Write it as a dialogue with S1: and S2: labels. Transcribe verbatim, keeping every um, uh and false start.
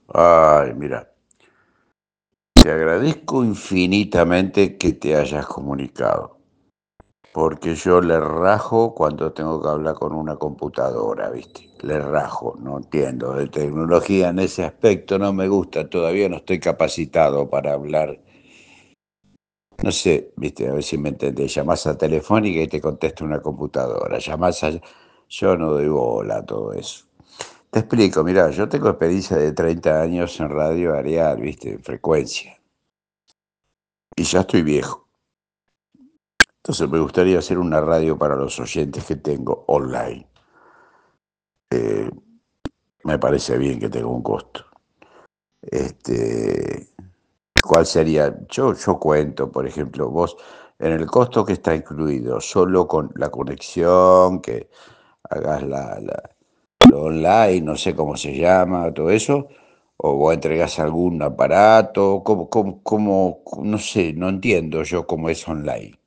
S1: Ay, mira, te agradezco infinitamente que te hayas comunicado, porque yo le rajo cuando tengo que hablar con una computadora, ¿viste? Le rajo, no entiendo de tecnología en ese aspecto, no me gusta, todavía no estoy capacitado para hablar. No sé, ¿viste? A ver si me entendés. Llamás a Telefónica y te contesta una computadora. Llamás a... Yo no doy bola a todo eso. Te explico, mira, yo tengo experiencia de treinta años en radio Arial, ¿viste? En frecuencia. Y ya estoy viejo. Entonces me gustaría hacer una radio para los oyentes que tengo online. Eh, Me parece bien que tenga un costo. Este, ¿cuál sería? Yo, yo cuento, por ejemplo, vos, en el costo que está incluido, solo con la conexión, que hagas la, la- lo online, no sé cómo se llama, todo eso, o vos entregás algún aparato, cómo, cómo, cómo- no sé, no entiendo yo cómo es online.